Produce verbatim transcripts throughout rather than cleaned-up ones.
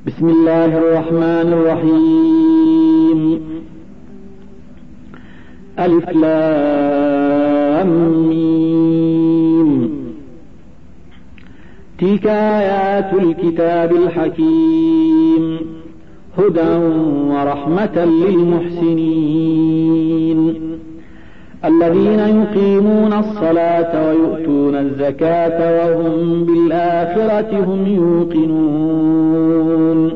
بسم الله الرحمن الرحيم. ألف لام ميم. تلك آيات الكتاب الحكيم هدى ورحمة للمحسنين الذين يقيمون الصلاة ويؤتون الزكاة وهم بالآخرة هم يوقنون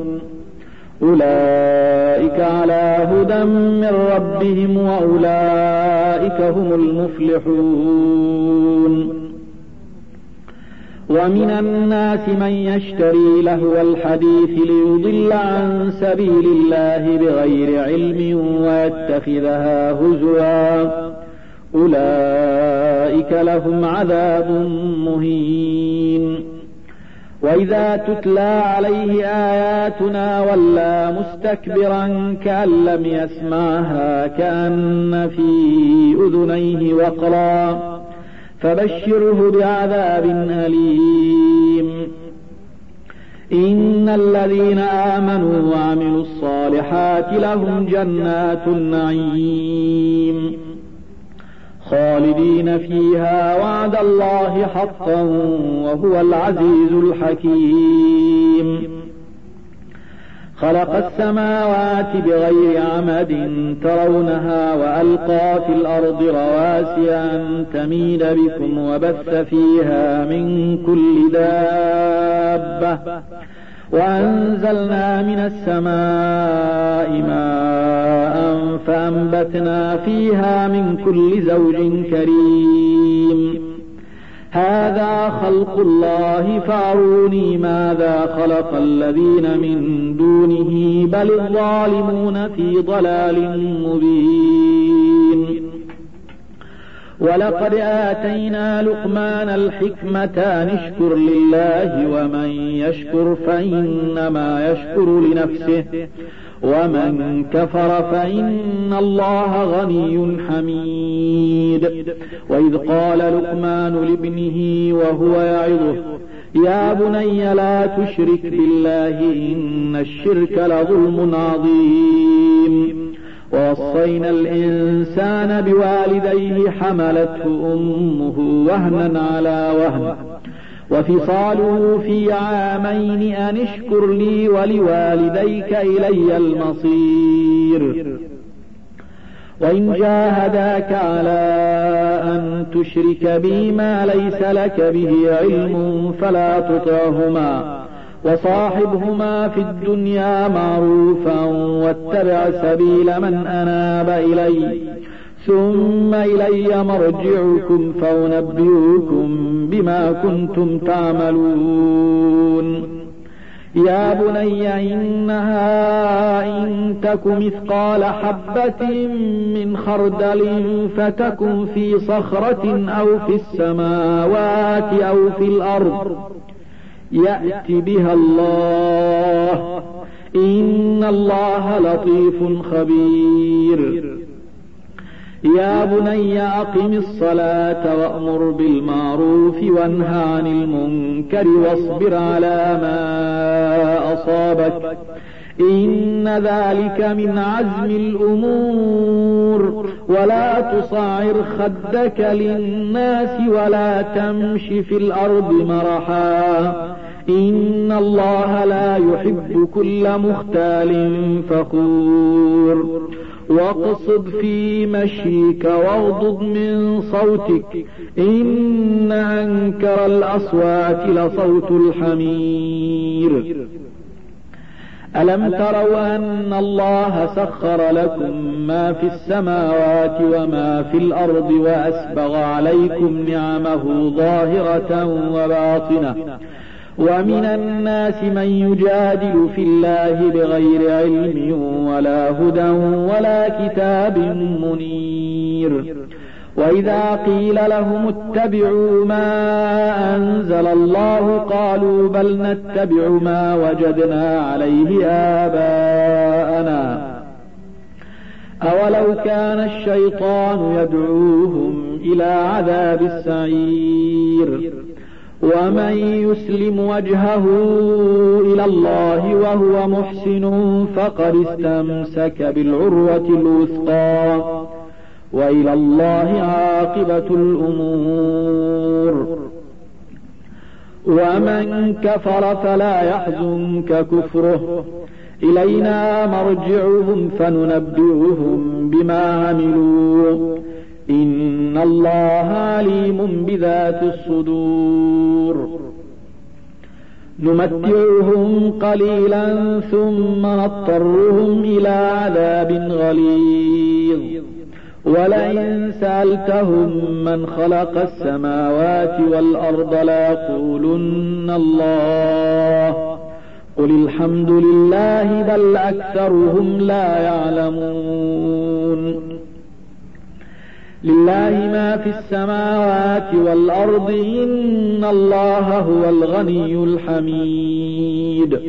أولئك على هدى من ربهم وأولئك هم المفلحون. ومن الناس من يشتري لهو الحديث ليضل عن سبيل الله بغير علم ويتخذها هزوا أولئك لهم عذاب مهين. وإذا تتلى عليه آياتنا ولى مستكبرا كأن لم يسمعها كأن في أذنيه وقرا فبشره بعذاب أليم. إن الذين آمنوا وعملوا الصالحات لهم جنات النعيم خالدين فيها وعد الله حقا وهو العزيز الحكيم. خلق السماوات بغير عمد ترونها وألقى في الأرض رواسي أن تميد بكم وبث فيها من كل دابة وأنزلنا من السماء ماء فأنبتنا فيها من كل زوج كريم. هذا خلق الله فأروني ماذا خلق الذين من دونه بل الظالمون في ضلال مبين. ولقد آتينا لقمان الحكمة أن اشكر لله ومن يشكر فإنما يشكر لنفسه ومن كفر فإن الله غني حميد. وإذ قال لقمان لابنه وهو يعظه يا بني لا تشرك بالله إن الشرك لظلم عظيم. ووصينا الإنسان بوالديه حملته أمه وهنا على وهن وفصاله في عامين أن اشكر لي ولوالديك إلي المصير. وإن جاهداك على أن تشرك بي ما ليس لك به علم فلا تطعهما وصاحبهما في الدنيا معروفا واتبع سبيل من أناب إلي ثم إلي مرجعكم فأنبئكم بما كنتم تعملون. يا بني إنها إن تك مثقال حبة من خردل فتكن في صخرة أو في السماوات أو في الأرض يأت بها الله إن الله لطيف خبير. يا بني أقم الصلاة وأمر بالمعروف وانهى عن المنكر واصبر على ما أصابك إن ذلك من عزم الأمور. ولا تصعر خدك للناس ولا تمش في الأرض مرحا إن الله لا يحب كل مختال فخور. واقصد في مشيك واغضض من صوتك إن أنكر الأصوات لصوت الحمير. ألم تروا أن الله سخر لكم ما في السماوات وما في الأرض وأسبغ عليكم نعمه ظاهرة وباطنة ومن الناس من يجادل في الله بغير علم ولا هدى ولا كتاب منير. وإذا قيل لهم اتبعوا ما أنزل الله قالوا بل نتبع ما وجدنا عليه آباءنا أولو كان الشيطان يدعوهم إلى عذاب السعير. ومن يسلم وجهه إلى الله وهو محسن فقد استمسك بالعروة الوثقى وإلى الله عاقبة الأمور. ومن كفر فلا يحزنك كفره، إلينا مرجعهم فننبئهم بما عملوا، إن الله عليم بذات الصدور. نمتعهم قليلا ثم نضطرهم إلى عذاب غليظ، ولئن سألتهم من خلق السماوات والأرض ليقولن الله، قل الحمد لله بل أكثرهم لا يعلمون. لله ما في السماوات والأرض، إن الله هو الغني الحميد.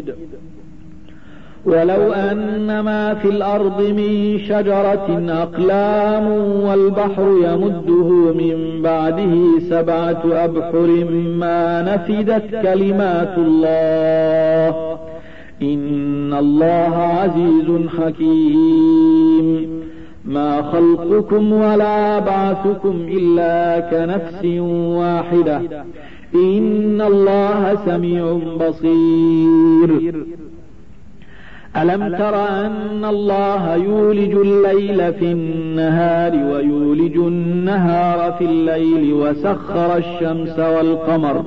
ولو أن ما في الأرض من شجرة أقلام والبحر يمده من بعده سبعة أبحر ما نفدت كلمات الله، إن الله عزيز حكيم. ما خلقكم ولا بعثكم إلا كنفس واحدة، إن الله سميع بصير. ألم تر أن الله يولج الليل في النهار ويولج النهار في الليل وسخر الشمس والقمر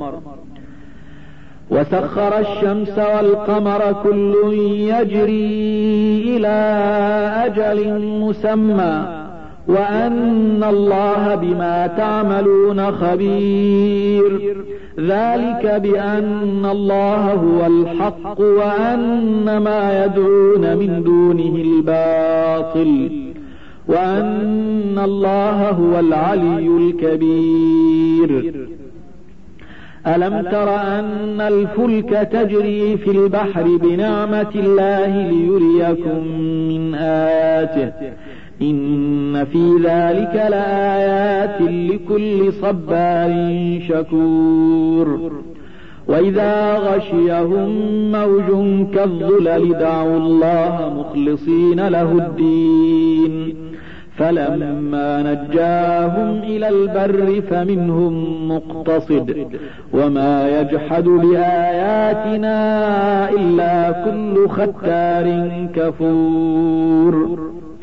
وسخر الشمس والقمر كل يجري إلى أجل مسمى، وأن الله بما تعملون خبير. ذلك بأن الله هو الحق وأن ما يدعون من دونه الباطل، وأن الله هو العلي الكبير. ألم تر أن الفلك تجري في البحر بنعمة الله ليريكم من آياته، إن في ذلك لآيات لكل صبار شكور. وإذا غشيهم موج كالظلل دعوا الله مخلصين له الدين، فلما نجاهم إلى البر فمنهم مقتصد، وما يجحد بآياتنا إلا كل ختار كفور.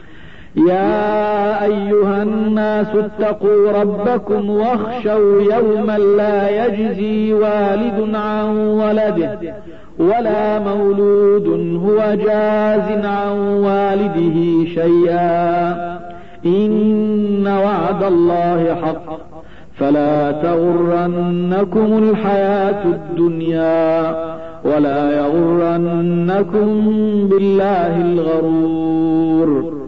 يا أيها الناس اتقوا ربكم واخشوا يوما لا يجزي والد عن ولده ولا مولود هو جاز عن والده شيئا، إن وعد الله حق، فلا تغرنكم الحياة الدنيا ولا يغرنكم بالله الغرور.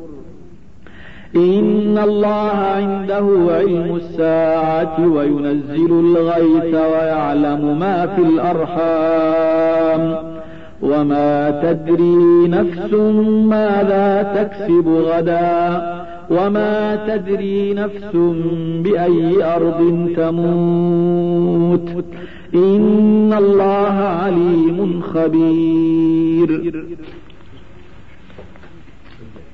إن الله عنده علم الساعة وينزل الغيث ويعلم ما في الأرحام، وما تدري نفس ماذا تكسب غدا، وما تدري نفس بأي أرض تموت، إن الله عليم خبير.